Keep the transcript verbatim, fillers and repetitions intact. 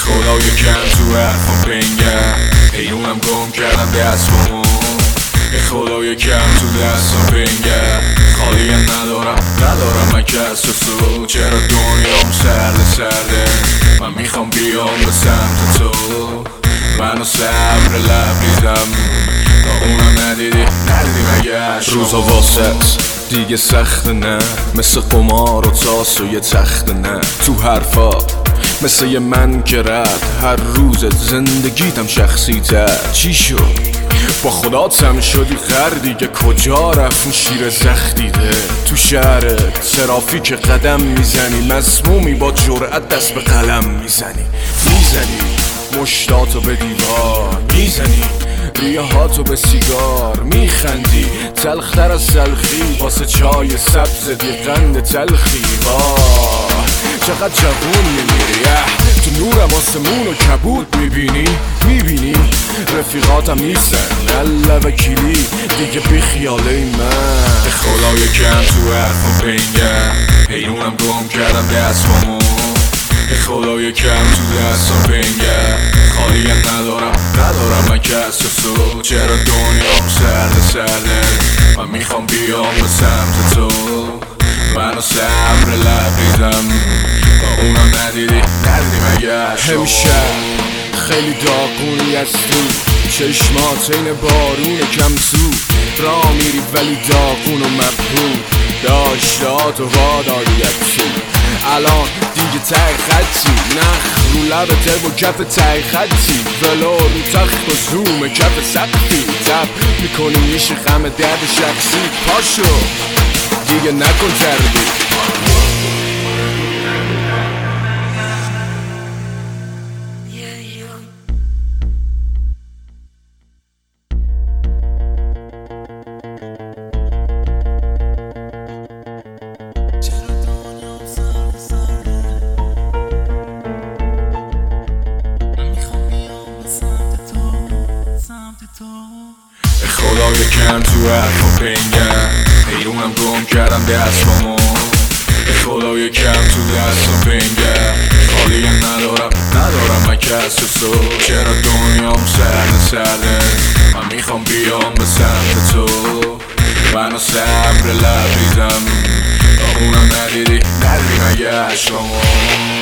خدا یکم تو حرفم بنگر حیرونم گم کردم دستمو ای خدا یکم تو دستم بنگر خالی ندارم ندارم من کس و سو چرا دنیام سرده سرده من میخوام بیام به سمت تو منو صبر لبریزم تا اونم ندیدی ندیدی مگه روزا واسه دیگه سخت نه مثل قمار و تاس و یه تخت نه تو حرفا مثل یه من که رد هر روزت زندگیتم شخصی تر چی شد با خداتم شدی غر دیگه کجا رفت شیر زخدیده تو شهر ترافیک قدم میزنی مسمومی با جرأت دست به قلم میزنی میزنی مشتاتو به دیوار میزنی ریه هاتو به سیگار میخندی تلختر از تلخی واسه چای سبز دی قند تلخی واه چقدر جوون میمیری تو نورم آسمون و کبود میبینی میبینی رفیقاتم نیستن الله وکیلی دیگه بی خیاله من خدا یکم تو حرفم بنگر حیرونم گم کردم دستمو خدا یکم تو دستم بنگر خالی ندارم ندارم من کس و سو چرا دنیام سرده سرده من میخوام بیام به سمت تو منو صبر لبریزم با اونم ندیدی ندیدی مگه همیشه خیلی داغونی هستی چشمات این بارون کم سو را میری ولی داغون و مبهود داشتات و واداریتی الان دیگه تای خطی نخ رو لبته با کف تای خطی ولو رو تخت و زوم کف سقفی تب میکنی میشه غم درد شخصی پاشو دیگه نکن تردید خدا یکم تو حرفم بنگر حیرونم گم کردم دستمو خدا یکم تو دستم بنگر خالی ندارم ندارم من کس و سو چرا دنیام سرده سرده من میخوام بیام به سمت تو منو صبر لبریزم تا اونم ندیدی ندیدی مگه عشقمو